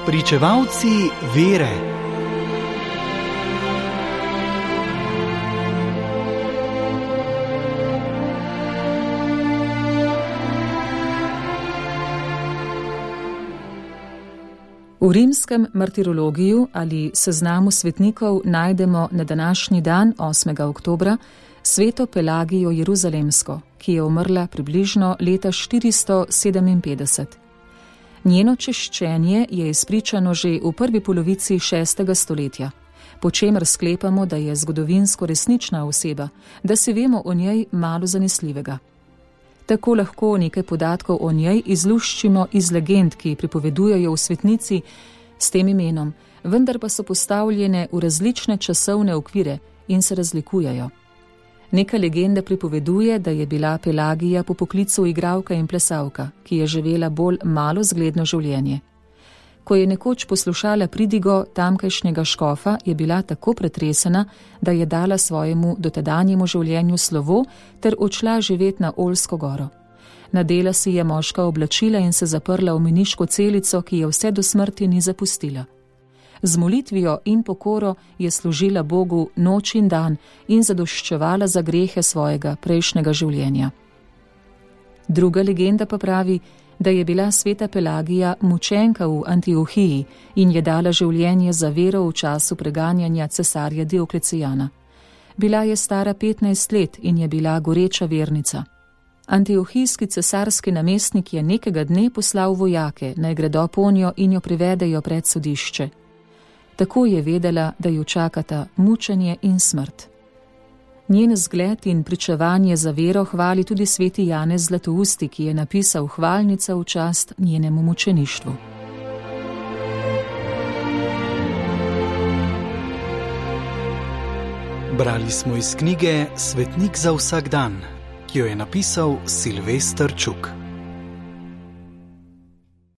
Pričevalci vere. V rimskem martirologiju ali seznamu svetnikov najdemo na današnji dan, 8. oktobra, sveto Pelagijo Jeruzalemsko, ki je umrla približno leta 457. Njeno češčenje je izpričano že v prvi polovici 6. stoletja, po čemer sklepamo, da je zgodovinsko resnična oseba, da se vemo o njej malo zanesljivega. Tako lahko nekaj podatkov o njej izluščimo iz legend, ki pripovedujejo v svetnici s tem imenom, vendar pa so postavljene v različne časovne okvire in se razlikujejo. Neka legenda pripoveduje, da je bila Pelagija po poklicu igralka in plesalka, ki je živela bolj malo zgledno življenje. Ko je nekoč poslušala pridigo tamkajšnjega škofa, je bila tako pretresena, da je dala svojemu dotedanjemu življenju slovo ter odšla živeti na Oljsko goro. Nadela si je moška oblačila in se zaprla v meniško celico, ki je vse do smrti ni zapustila. Z molitvijo in pokoro je služila Bogu noč in dan in zadoščevala za grehe svojega prejšnjega življenja. Druga legenda pa pravi, da je bila sveta Pelagija mučenka v Antiohiji in je dala življenje za vero v času preganjanja cesarja Dioklecijana. Bila je stara 15 let in je bila goreča vernica. Antiohijski cesarski namestnik je nekega dne poslal vojake, naj gredo ponjo in jo privedejo pred sodišče. Tako je vedela, da jo čakata mučenje in smrt. Njen zgled in pričevanje za vero hvali tudi sveti Janez Zlatousti, ki je napisal hvalnico v čast njenemu mučeništvu. Brali smo iz knjige Svetnik za vsak dan, ki jo je napisal Silvester Čuk.